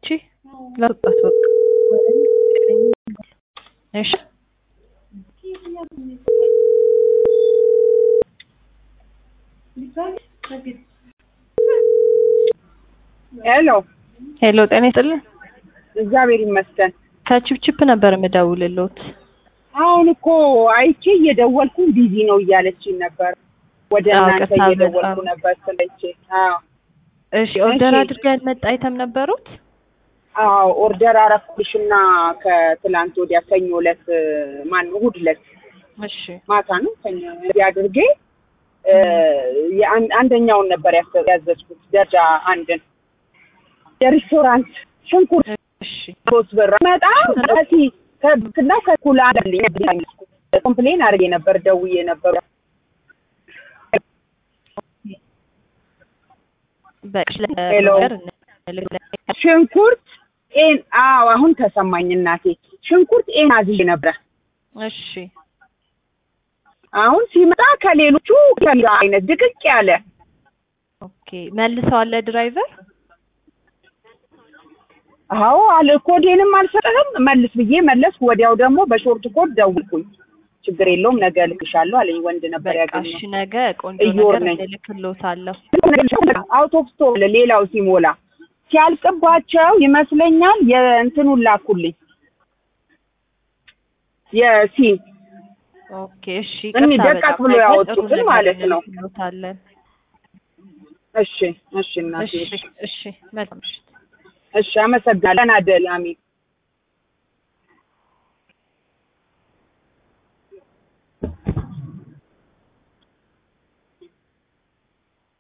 አውጥቼ ላውጣት በቃ እሺ ሄሎ ጤና ይስጥልኝ እግዚአብሔር ይመስገን ከቺፕቺፕ ነበር የምደውልልዎት አሁን እኮ አይቼ እየደወልኩ ቢዚ ነው እያለችኝ ነበር ወደ እናንተ እየደወልኩ ነበር ስለቼ እሺ ኦርደር አድርገን መጣ አይተም ነበሩት ኦርደር አረፍኩሽና ከትላንት ወዲያ ሰኞ ዕለት እሑድ ዕለት እሺ ማታ ነው ሰኞ ያድርጌ አንደኛውን ነበር ያዘዝኩት ደረጃ አንድን የሬስቶራንት ሽንኩርት እሺ ሶስት ብር መጣ ከና ከኩላ አይደለም ኮምፕሌን አድርጌ ነበር ደውዬ ነበር ሽንኩርት አሁን ተሰማኝ እናቴ ሽንኩርት አዝዤ ነበር እሺ አሁን ሲመጣ ከሌሎቹ አይነት ድቅቅ ያለ ኦኬ መልሰዋል ለድራይቨር አለ ኮዴንም አልሰጠህም መልስ ብዬ መለስኩ ወዲያው ደግሞ በሾርት ኮድ ደውልኩኝ ችግር የለውም ነገ ልክሻለሁ አለኝ ወንድ ነበር ያገኘው እሺ ነገ ቆንጆ ነገር ልክልዎታለሁ አውት ኦፍ ስቶክ ሌላው ሲሞላ ሲያልቅባቸው ይመስለኛል የእንትኑን ላኩልኝ የሲ ኦኬ እሺ ደቃቅ ብሎ ያወጡትን ማለት ነው እሺ እናቴ እሺ መልካም እሺ አመሰግናለሁ አደል አሜን